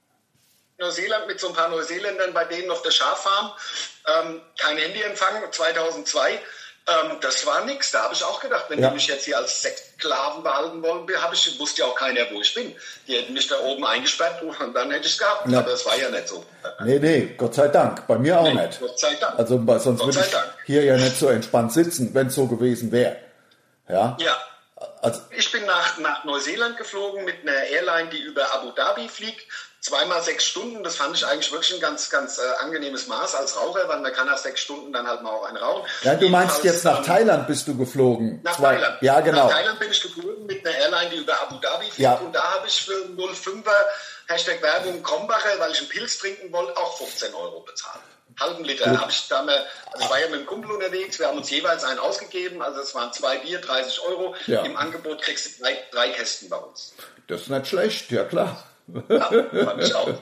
Neuseeland mit so ein paar Neuseeländern, bei denen auf der Schaffarm ähm, kein Handyempfang, zweitausendzwei. Ähm, das war nix. Da habe ich auch gedacht, wenn
Ja.
die mich jetzt hier als Sexsklaven behalten wollen, hab ich, wusste ja auch keiner, wo ich bin. Die hätten mich da oben eingesperrt und dann hätte ich es gehabt.
Ja.
Aber das war ja nicht so.
nee, nee, Gott sei Dank. Bei mir auch
Nee,
nicht.
Gott sei Dank.
Also bei- sonst
Gott
würde
sei
ich
Dank.
hier ja nicht so entspannt sitzen, wenn es so gewesen wäre. Ja,
Ja.
also
Ich bin nach, nach Neuseeland geflogen mit einer Airline, die über Abu Dhabi fliegt. Zweimal sechs Stunden, das fand ich eigentlich wirklich ein ganz, ganz äh, angenehmes Maß als Raucher, weil man kann nach sechs Stunden dann halt mal auch einen rauchen.
ja, du meinst
Jedenfalls,
jetzt nach
ähm,
Thailand bist du geflogen.
Nach
Zwei-
Thailand.
Ja, genau.
Nach Thailand bin ich geflogen mit einer Airline, die über Abu Dhabi fliegt.
Ja.
Und da habe ich für null Komma fünfer Hashtag Werbung Krombacher, weil ich einen Pilz trinken wollte, auch fünfzehn Euro bezahlt. Halben Liter habe ich da mal, also ich war ja mit einem Kumpel unterwegs, wir haben uns jeweils einen ausgegeben, also es waren zwei Bier, dreißig Euro.
Ja.
Im Angebot kriegst du drei, drei Kästen bei uns.
Das ist nicht schlecht, ja klar.
Ja, fand ich auch.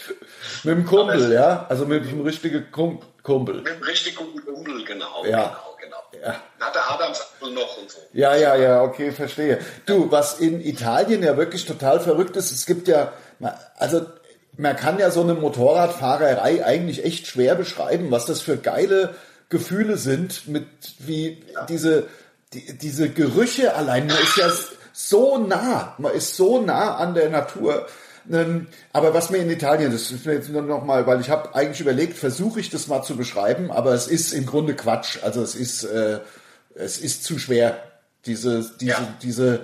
Mit dem Kumpel,
Aber-
ja? Also mit dem richtigen Kum- Kumpel.
Mit einem richtig guten Kumpel, genau.
Ja.
Genau, genau.
Ja.
Dann hat der Adamsapfel noch und so.
Ja, ja, ja, okay, verstehe. Du, was in Italien ja wirklich total verrückt ist, es gibt ja, also man kann ja so eine Motorradfahrerei eigentlich echt schwer beschreiben, was das für geile, Gefühle sind, mit wie ja. diese, die, diese Gerüche allein. Man ist ja so nah, man ist so nah an der Natur. Aber was mir in Italien, das ist mir jetzt nur noch mal, weil ich habe eigentlich überlegt, versuche ich das mal zu beschreiben, aber es ist im Grunde Quatsch. Also es ist, äh, es ist zu schwer. Diese, diese, ja. diese,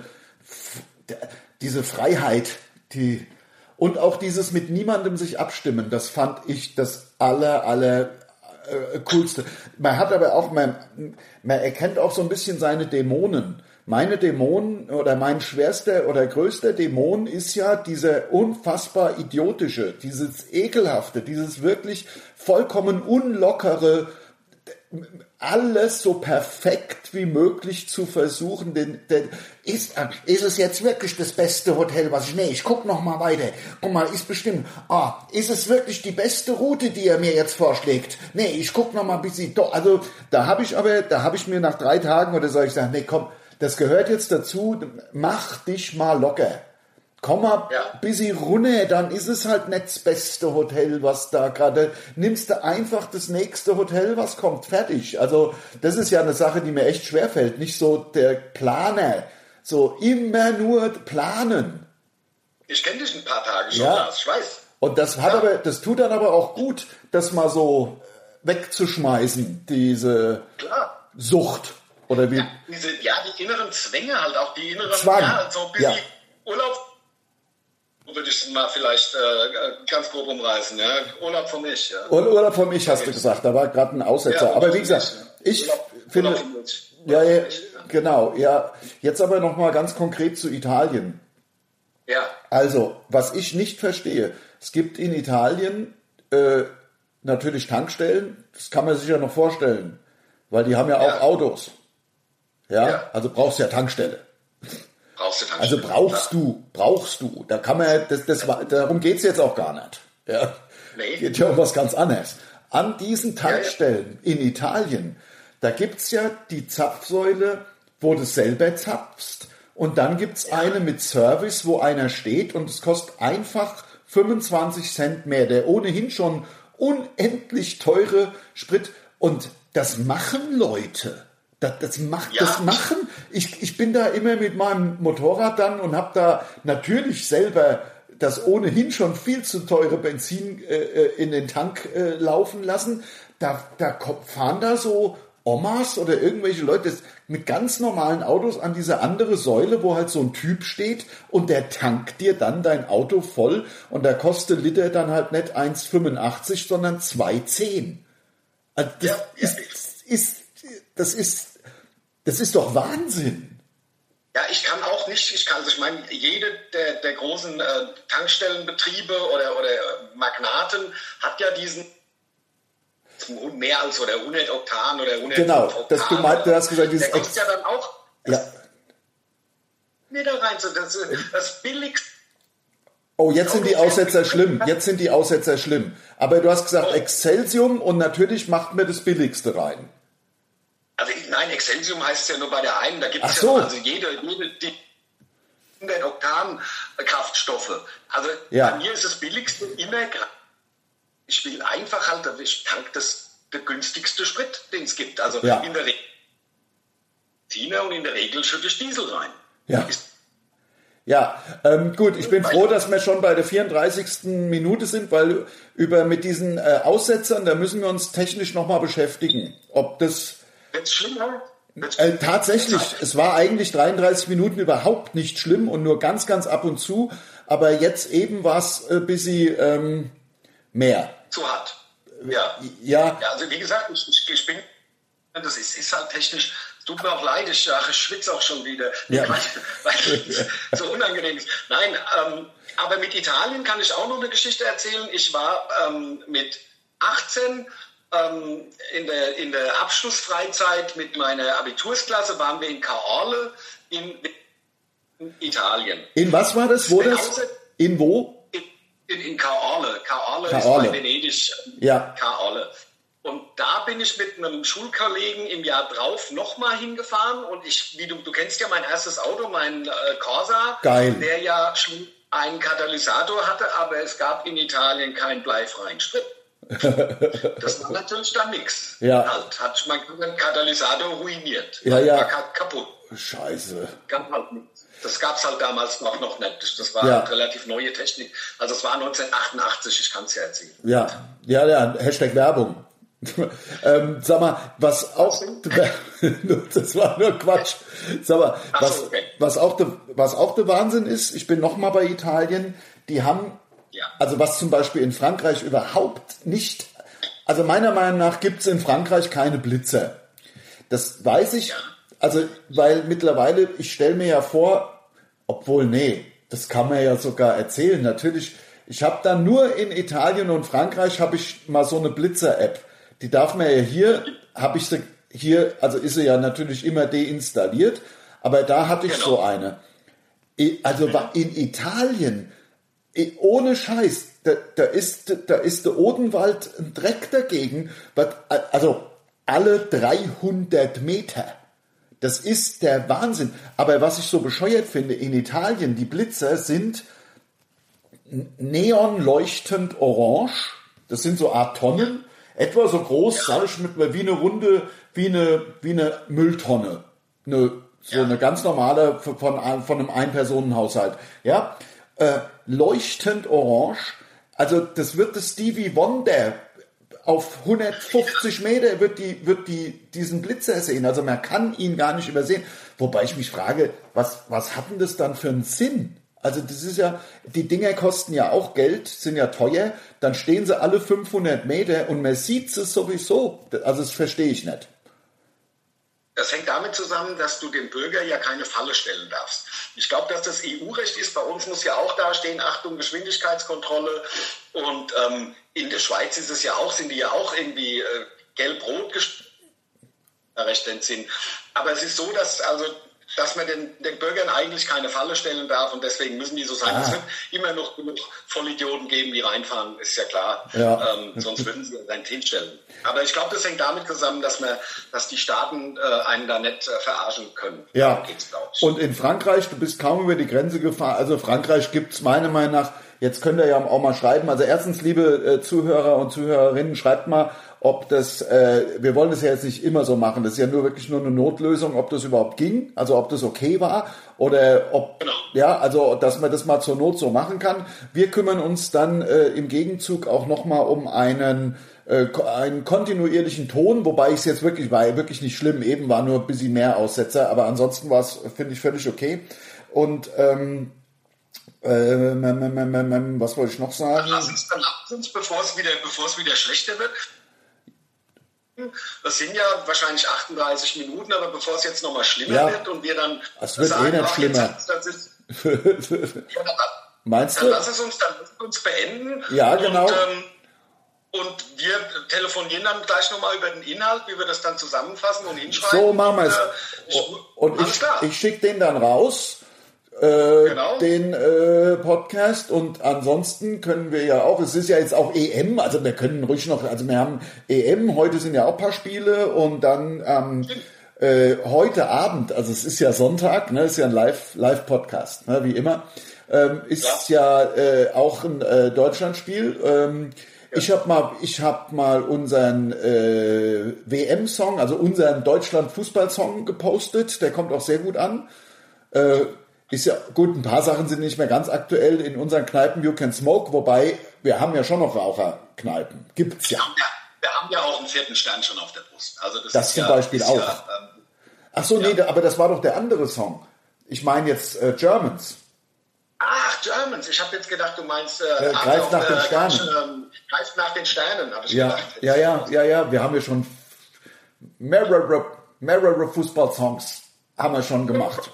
diese Freiheit, die und auch dieses mit niemandem sich abstimmen, das fand ich das aller, aller äh, coolste. Man hat aber auch, man, man erkennt auch so ein bisschen seine Dämonen. Meine Dämonen oder mein schwerster oder größter Dämon ist ja dieser unfassbar idiotische, dieses ekelhafte, dieses wirklich vollkommen unlockere, alles so perfekt wie möglich zu versuchen. Den, den, ist, ist es jetzt wirklich das beste Hotel, was ich... Nee, ich guck noch mal weiter. Guck mal, ist bestimmt... Ah, ist es wirklich die beste Route, die er mir jetzt vorschlägt? Nee, ich guck noch mal ein bisschen... Doch, also, da habe ich aber... Da habe ich mir nach drei Tagen oder soll ich sagen, nee, komm, das gehört jetzt dazu. Mach dich mal locker. Komm mal ja. ein bisschen runter, dann ist es halt nicht das beste Hotel, was da gerade... Nimmst du einfach das nächste Hotel, was kommt, fertig. Also das ist ja eine Sache, die mir echt schwerfällt. Nicht so der Planer, so immer nur planen.
Ich kenne dich ein paar Tage schon,
ja.
Lars, ich weiß.
Und das hat ja. aber, das tut dann aber auch gut, das mal so wegzuschmeißen, diese Klar. Sucht. Oder wie?
Ja, diese, ja, die inneren Zwänge halt, auch die inneren...
Zwang.
Ja, so ein bisschen
ja.
Urlaub... würde ich mal vielleicht äh, ganz grob umreißen. Ja? Urlaub von mich. Ja?
Urlaub von mich, hast du gesagt. Da war gerade ein Aussetzer. Ja, aber wie gesagt, ich Urlaub, finde... Urlaub ja, ja, mich, ja, genau. Ja. Jetzt aber noch mal ganz konkret zu Italien.
Ja.
Also, was ich nicht verstehe, es gibt in Italien äh, natürlich Tankstellen, das kann man sich ja noch vorstellen, weil die haben ja auch ja. Autos. Ja? ja, also brauchst du ja Tankstelle.
Brauchst du
also brauchst ja. du, brauchst du. Da kann man, das, das, darum geht's jetzt auch gar nicht. Ja, nee. Geht ja um was ganz anderes. An diesen Tankstellen ja, ja. in Italien, da gibt's ja die Zapfsäule, wo du selber zapfst, und dann gibt's ja. eine mit Service, wo einer steht, und es kostet einfach fünfundzwanzig Cent mehr, der ohnehin schon unendlich teure Sprit, und das machen Leute. Das, das, macht, ja. das machen, ich, ich bin da immer mit meinem Motorrad dann und habe da natürlich selber das ohnehin schon viel zu teure Benzin äh, in den Tank äh, laufen lassen. Da, da fahren da so Omas oder irgendwelche Leute mit ganz normalen Autos an diese andere Säule, wo halt so ein Typ steht, und der tankt dir dann dein Auto voll, und da kostet Liter dann halt nicht eins Komma fünfundachtzig, sondern zwei Komma zehn. Also das ja, ist, ja. ist Das ist, das ist doch Wahnsinn.
Ja, ich kann auch nicht, ich kann, also ich meine, jede der, der großen äh, Tankstellenbetriebe oder, oder Magnaten hat ja diesen mehr als oder hundert Oktan oder hundert
Genau,
Oktan.
das, du, meinst, du hast gesagt, dieses
der kostet ja dann auch
ja.
mir da rein, so das, das billigste.
Oh, jetzt sind die Aussetzer schlimm. Jetzt sind die Aussetzer schlimm. Aber du hast gesagt oh. Excelsium, und natürlich macht mir das Billigste rein.
Also nein, Excelsium heißt es ja nur bei der einen, da gibt es
so.
ja also jede, jede die hundert Oktan Kraftstoffe. Also
ja.
bei mir ist das Billigste immer, ich will einfach halt, ich tank das der günstigste Sprit, den es gibt. Also
ja.
in der Regel und in der Regel schütte ich Diesel rein.
Ja. Ist Ja, ähm, gut, ich bin froh, dass wir schon bei der vierunddreißigsten Minute sind, weil über mit diesen äh, Aussetzern, da müssen wir uns technisch nochmal beschäftigen. Ob das...
Wird's schlimmer?
Äh, tatsächlich, es war eigentlich dreiunddreißig Minuten überhaupt nicht schlimm und nur ganz, ganz ab und zu, aber jetzt eben war es ein bisschen ähm, mehr.
Zu hart. Ja.
Ja.
ja also wie gesagt, ich, ich, ich bin... Das ist, ist halt technisch... Tut mir auch leid, ich, ach, ich schwitze auch schon wieder, ja. weil, weil es so unangenehm ist. Nein, ähm, aber mit Italien kann ich auch noch eine Geschichte erzählen. Ich war ähm, mit achtzehn ähm, in, der, in der Abschlussfreizeit mit meiner Abitursklasse, waren wir in Caorle in, in Italien.
In was war das? Wo das? In wo?
In, in, in Caorle. Caorle. Caorle ist bei Venedig.
Ja.
Caorle. Und da bin ich mit einem Schulkollegen im Jahr drauf nochmal hingefahren. Und ich, wie du, du kennst ja mein erstes Auto, mein äh, Corsa,
Geil.
Der ja einen Katalysator hatte, aber es gab in Italien keinen bleifreien Sprit. Das war natürlich dann nichts.
Ja.
Halt, hat mein Katalysator ruiniert.
Ja, ja.
War halt kaputt.
Scheiße.
Gab halt nichts. Das gab es halt damals noch, noch nicht. Das war
Ja.
halt relativ neue Technik. Also es war neunzehnhundertachtundachtzig, ich kann es ja erzählen.
Ja, ja, ja, Hashtag Werbung. ähm, sag mal, was auch, das war nur Quatsch. Sag mal,
Ach
was,
so, okay.
was auch der, was auch der Wahnsinn ist, ich bin noch mal bei Italien, die haben,
Ja.
also was zum Beispiel in Frankreich überhaupt nicht, also meiner Meinung nach gibt es in Frankreich keine Blitzer. Das weiß ich,
Ja.
also, weil mittlerweile, ich stelle mir ja vor, obwohl, nee, das kann man ja sogar erzählen, natürlich, ich habe dann nur in Italien und Frankreich habe ich mal so eine Blitzer-App. Die darf man ja hier, habe ich sie hier, also ist sie ja natürlich immer deinstalliert, aber da hatte ich
Genau.
so eine. I- Also war in Italien, i- ohne Scheiß, da, da ist, da ist der Odenwald ein Dreck dagegen, was- also alle dreihundert Meter. Das ist der Wahnsinn. Aber was ich so bescheuert finde, in Italien, die Blitzer sind neonleuchtend orange. Das sind so Art Tonnen. Etwa so groß, sage ich mit mir, wie eine runde, wie eine, wie eine Mülltonne. Eine, so
Ja.
eine ganz normale von, von einem Ein-Personen-Haushalt. Ja? Äh, leuchtend orange. Also das wird das Stevie Wonder auf hundertfünfzig Meter wird die, wird die, diesen Blitzer sehen. Also man kann ihn gar nicht übersehen. Wobei ich mich frage, was, was hat denn das dann für einen Sinn? Also das ist ja, die Dinger kosten ja auch Geld, sind ja teuer. Dann stehen sie alle fünfhundert Meter und man sieht sie sowieso. Also das verstehe ich nicht.
Das hängt damit zusammen, dass du dem Bürger ja keine Falle stellen darfst. Ich glaube, dass das E U-Recht ist. Bei uns muss ja auch dastehen, Achtung, Geschwindigkeitskontrolle. Und ähm, in der Schweiz ist es ja auch, sind die ja auch irgendwie äh, gelb-rot recht Sinn. Aber es ist so, dass also dass man den, den Bürgern eigentlich keine Falle stellen darf und deswegen müssen die so sein.
Ah.
Es wird immer noch genug Vollidioten geben, die reinfahren, ist ja klar.
Ja.
Ähm, sonst würden sie ja nicht hinstellen. Aber ich glaube, das hängt damit zusammen, dass man, dass die Staaten äh, einen da nicht äh, verarschen können.
Ja,
Darum geht's, glaub ich.
und in Frankreich, du bist kaum über die Grenze gefahren. Also Frankreich gibt's meiner Meinung nach, jetzt könnt ihr ja auch mal schreiben, also erstens, liebe äh, Zuhörer und Zuhörerinnen, schreibt mal, ob das, äh, wir wollen das ja jetzt nicht immer so machen, das ist ja nur wirklich nur eine Notlösung, ob das überhaupt ging, also ob das okay war oder ob,
Genau.
ja, also dass man das mal zur Not so machen kann. Wir kümmern uns dann äh, im Gegenzug auch nochmal um einen äh, einen kontinuierlichen Ton, wobei ich es jetzt wirklich, war wirklich nicht schlimm, eben war nur ein bisschen mehr Aussetzer, aber ansonsten war es, finde ich, völlig okay. Und ähm, äh, was wollte ich noch sagen?
Lass uns dann lass uns, bevor es wieder, bevor es wieder schlechter wird. Das sind ja wahrscheinlich achtunddreißig Minuten, aber bevor es jetzt nochmal schlimmer
Ja.
wird und wir dann
Es wird eh nicht
ach,
schlimmer.
jetzt, das ist, ja, dann,
Meinst
dann
du?
lass es uns, dann lass es uns beenden.
Ja, genau.
Und, ähm, und wir telefonieren dann gleich nochmal über den Inhalt, wie wir das dann zusammenfassen und hinschreiben.
So machen wir es.
Und, äh, ich-
Und
alles
ich,
klar.
ich schicke den dann raus, äh,
Genau.
den äh, Podcast, und ansonsten können wir ja auch, es ist ja jetzt auch E M, also wir können ruhig noch, also wir haben E M, heute sind ja auch ein paar Spiele und dann ähm, äh, heute Abend, also es ist ja Sonntag, ne, ist ja ein Live, Live-Podcast, ne, wie immer, ähm, ist ja, ja äh, auch ein äh, Deutschlandspiel. Ähm, Ich habe mal, ich habe mal unseren äh, W M-Song, also unseren Deutschland-Fußball-Song gepostet. Der kommt auch sehr gut an. Äh, ist ja gut, ein paar Sachen sind nicht mehr ganz aktuell in unseren Kneipen. You Can Smoke, wobei wir haben ja schon noch Raucherkneipen. Gibt's ja.
Wir haben ja, wir haben ja auch einen vierten Stern schon auf der Brust. Also das,
Das
ist
zum
ja,
Beispiel
ist
auch.
Ja, ähm,
Ach so, nee, aber das war doch der andere Song. Ich meine jetzt äh, Germans.
Ach, Germans. Ich habe jetzt gedacht, du meinst äh,
Äh, greift nach den Sternen.
Ähm, greift nach den Sternen, habe ich
Ja,
gedacht.
ja, ja, ja, ja. Wir haben ja schon mehrere, mehrere Fußball-Songs haben wir schon gemacht.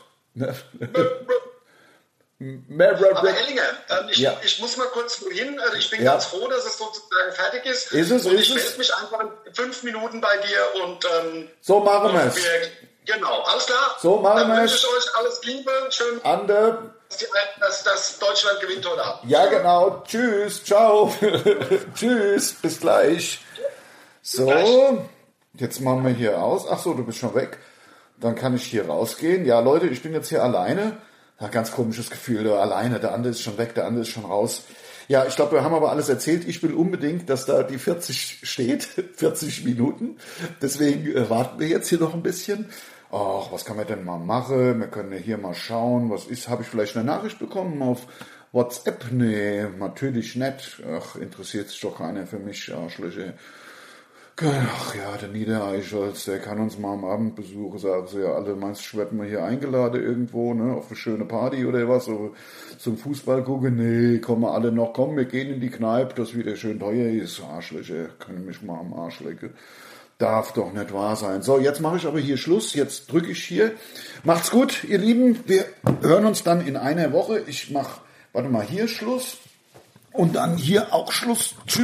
mehrere.
Aber Ellinger, ähm, ich,
Ja.
ich muss mal kurz wohin. Also ich bin
Ja.
ganz froh, dass es sozusagen fertig ist.
Ist es,
und
ist
ich
es?
melde mich einfach in fünf Minuten bei dir und ähm,
So machen
und
wir's.
wir- Genau, alles klar.
So machen
Dann
wir's.
wünsche ich euch alles Liebe, schön,
Ander.
dass, die, dass, dass Deutschland gewinnt heute Abend.
Ja, genau. Tschüss. Ciao. Tschüss. Bis gleich. So. Jetzt machen wir hier aus. Ach so, du bist schon weg. Dann kann ich hier rausgehen. Ja, Leute, ich bin jetzt hier alleine. Ja, ganz komisches Gefühl. Der alleine. Der andere ist schon weg. Der andere ist schon raus. Ja, ich glaube, wir haben aber alles erzählt. Ich will unbedingt, dass da die vierzig steht, vierzig Minuten. Deswegen äh, warten wir jetzt hier noch ein bisschen. Ach, was kann man denn mal machen? Wir können ja hier mal schauen, was ist. Habe ich vielleicht eine Nachricht bekommen auf WhatsApp? Nee, natürlich nicht. Ach, interessiert sich doch keiner für mich, Arschlöcher. Ach ja, der Niedereichholz, der kann uns mal am Abend besuchen, sagen sie ja alle. Meinst du, werden wir hier eingeladen irgendwo, ne, auf eine schöne Party oder was, so zum Fußball gucken? Nee, kommen alle noch, komm, wir gehen in die Kneipe, das wieder schön teuer ist. Arschlöcher, können mich mal am Arsch lecken. Darf doch nicht wahr sein. So, jetzt mache ich aber hier Schluss, jetzt drücke ich hier. Macht's gut, ihr Lieben, wir hören uns dann in einer Woche. Ich mache, warte mal, hier Schluss und dann hier auch Schluss. Tschüss.